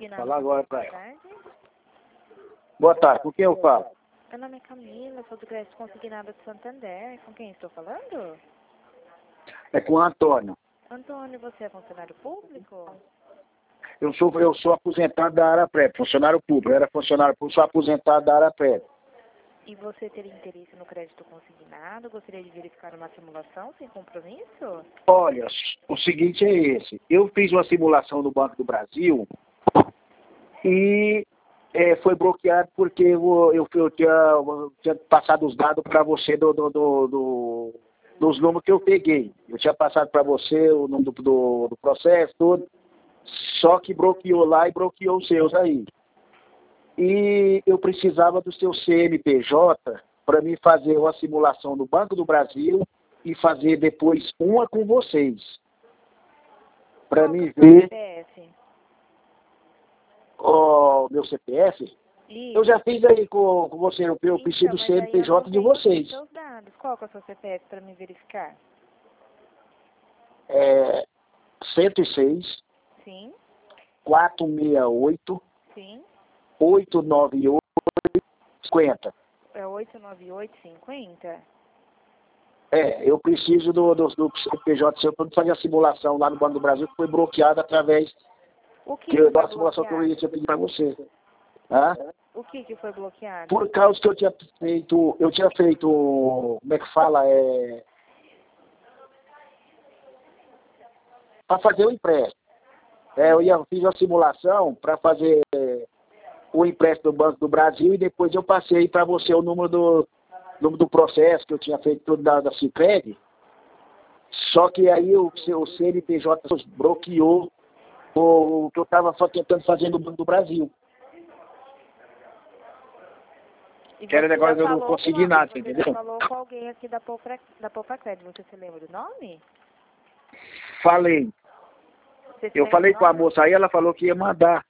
Consignado. Falar agora pra Boa ela. tarde. Boa tarde, com quem eu falo? Meu nome é Camila, sou do crédito consignado de Santander. Com quem estou falando? É com o Antônio. Antônio, você é funcionário público? Eu sou aposentado da área pré, funcionário público. Eu era funcionário público, sou aposentado da área pré. E você teria interesse no crédito consignado? Gostaria de verificar uma simulação sem compromisso? Olha, o seguinte é esse. Eu fiz uma simulação no Banco do Brasil e foi bloqueado porque eu tinha passado os dados para você dos números que eu peguei. Eu tinha passado para você o número do processo, tudo. Só que bloqueou lá e bloqueou os seus aí. E eu precisava do seu CNPJ para me fazer uma simulação no Banco do Brasil e fazer depois uma com vocês. Para me ver CPF? o meu CPF. Isso. Eu já fiz aí com você, eu preciso do Mas aí eu CNPJ não de tenho vocês. seus dados. Qual que é o seu CPF para me verificar? 106 Sim, 468 sim. 898 50. É 89850? Eu preciso do CNPJ seu para fazer a simulação lá no Banco do Brasil, que foi bloqueada através O que foi da simulação que eu bloqueado? ia pedir para você. Tá? O que foi bloqueado? Por causa que eu tinha feito, como é que fala? Para fazer o empréstimo. Eu fiz uma simulação para fazer o empréstimo do Banco do Brasil e depois eu passei para você o número do processo que eu tinha feito tudo da Sicredi. Só que aí o CNPJ bloqueou o que eu estava tentando fazer no Banco do Brasil. E Que era você negócio já eu não falou consegui nada, você entendeu? já falou com alguém aqui da Poupa-Crédito. Você se lembra do nome? Falei. Você se Eu lembra falei do com a nome? moça aí, ela falou que ia mandar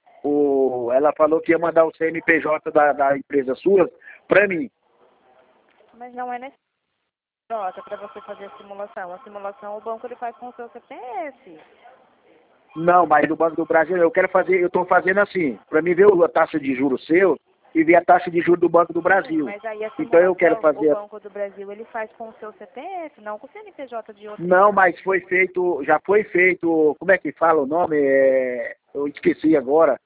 o CNPJ da empresa sua para mim. Mas não é necessário para você fazer a simulação. A simulação o banco ele faz com o seu CPF. Não, mas no Banco do Brasil eu estou fazendo assim, para mim ver a taxa de juros seu e ver a taxa de juros do Banco do Brasil. Mas aí a Então eu quero simulação, o fazer. Banco do Brasil, ele faz com o seu CPF, não com o CNPJ de outro. Não, mas já foi feito, como é que fala o nome? Eu esqueci agora.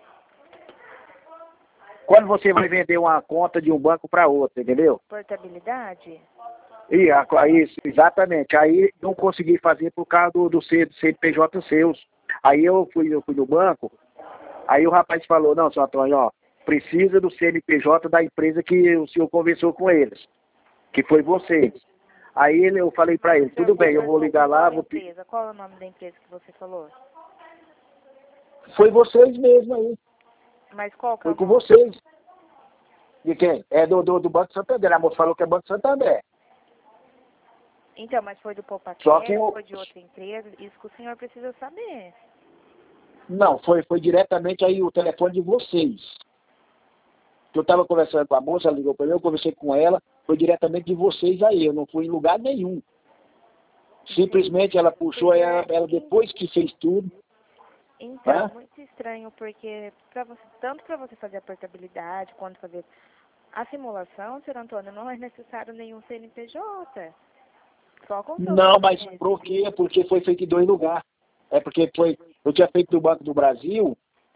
Quando você vai vender uma conta de um banco para outro, entendeu? Portabilidade? Isso, exatamente. Aí não consegui fazer por causa do CNPJ seus. Aí eu fui no banco, aí o rapaz falou, não, seu Antônio, ó, precisa do CNPJ da empresa que o senhor conversou com eles, que foi vocês. Aí eu falei para ele, tudo bem, eu vou ligar lá, Empresa? Qual é o nome da empresa que você falou? Foi vocês mesmo aí, Mas qual que é foi o com nome? vocês. De quem? É do Banco Santander, a moça falou que é Banco Santander. Então, mas foi do Só que Poupa-Crédito, foi de outra empresa? Isso que o senhor precisa saber. Não, foi diretamente aí o telefone de vocês. Que eu estava conversando com a moça, ela ligou para mim, eu conversei com ela, foi diretamente de vocês aí, eu não fui em lugar nenhum. Simplesmente ela puxou, ela depois que fez tudo. Então, muito estranho, porque tanto para você fazer a portabilidade, quanto fazer a simulação, senhor Antônio, não é necessário nenhum CNPJ. Só com o seu Não, mas CPF. bloqueia porque foi feito em 2 lugares. É porque eu tinha feito do Banco do Brasil,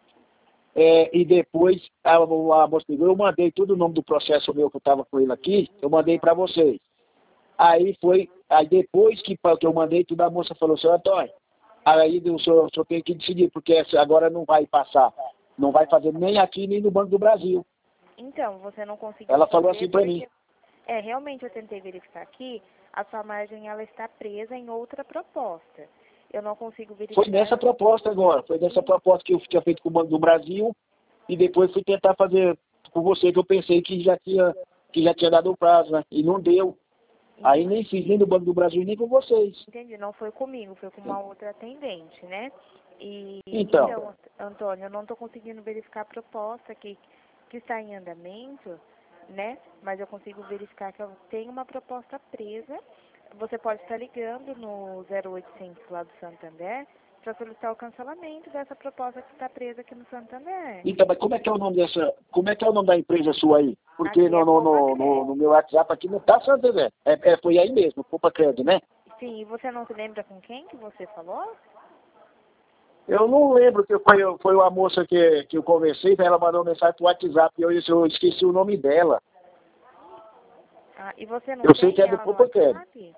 e depois a moça ligou, eu mandei todo o nome do processo meu que eu estava com ele aqui, eu mandei para vocês. Aí depois que eu mandei tudo, a moça falou, senhor Antônio, aí o senhor tem que decidir, porque essa agora não vai passar, não vai fazer nem aqui, nem no Banco do Brasil. Então, você não conseguiu Ela falou fazer assim para mim. realmente eu tentei verificar aqui, a sua margem ela está presa em outra proposta. Eu não consigo verificar. Foi nessa proposta agora, foi nessa proposta que eu tinha feito com o Banco do Brasil, e depois fui tentar fazer com você, que eu pensei que já tinha dado o prazo, né? E não deu. Aí nem fiz nem no Banco do Brasil, nem com vocês. Entendi, não foi comigo, foi com uma outra atendente, né? Então, Antônio, eu não estou conseguindo verificar a proposta que está em andamento, né? Mas eu consigo verificar que eu tenho uma proposta presa. Você pode estar ligando no 0800 lá do Santander, para solicitar o cancelamento dessa proposta que está presa aqui no Santander. Então, mas como é que é o nome como é que é o nome da empresa sua aí? Porque Aqui é no meu WhatsApp aqui não tá Santander. Foi aí mesmo, Poupa Crédito, né? Sim, e você não se lembra com quem que você falou? Eu não lembro que foi uma moça que eu conversei, ela mandou mensagem pro WhatsApp e eu esqueci o nome dela. Ah, e você não Eu tem sei que é do ela no Poupa Crédito. WhatsApp?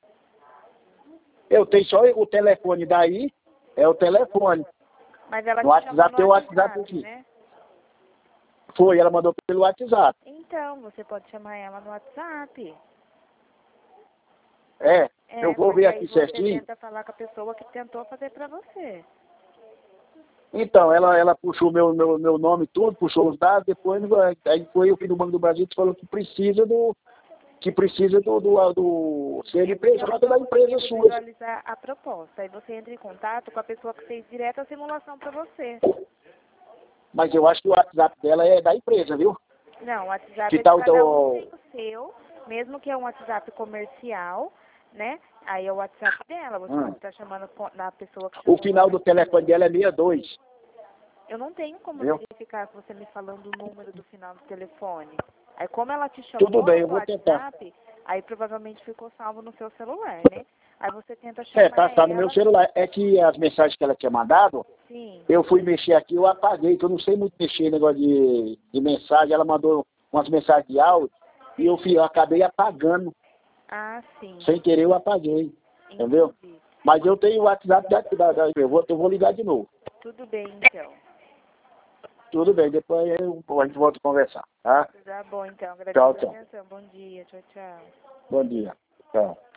Eu tenho só o telefone daí, é o telefone. Mas ela No te chamou WhatsApp no tem o WhatsApp aqui. né? Foi, ela mandou pelo WhatsApp. Então, você pode chamar ela no WhatsApp. Eu vou Porque ver aí aqui você certinho. tenta falar com a pessoa que tentou fazer para você. Então, ela puxou meu nome tudo, puxou os dados, depois aí foi o filho do Banco do Brasil que falou que precisa do CNPJ da empresa sua. Visualizar a proposta. Aí você entra em contato com a pessoa que fez direto a simulação para você. Mas eu acho que o WhatsApp dela é da empresa, viu? Não, o WhatsApp Que é de tal cada um tem o seu, mesmo que é um WhatsApp comercial, né? Aí é o WhatsApp dela, você pode estar chamando na pessoa que O chamou final você. do telefone dela é 62. Eu não tenho como Viu? verificar se você me falando o número do final do telefone. Aí como ela te chamou Tudo bem, eu no vou tentar. WhatsApp, aí provavelmente ficou salvo no seu celular, né? Aí você tenta chamar Tá no meu ela. celular. É que as mensagens que ela tinha mandado, Sim. eu fui mexer aqui, eu apaguei, que eu não sei muito mexer em negócio de mensagem. Ela mandou umas mensagens de áudio e eu acabei apagando. Ah, sim. Sem querer eu apaguei. Entendeu? Entendi. Mas eu tenho o WhatsApp eu vou ligar de novo. Tudo bem, então. Tudo bem, depois a gente volta a conversar, tá? Tá bom, então. Tchau, Agradeço a tchau. atenção. Bom dia. Tchau, tchau. Bom dia. Tchau.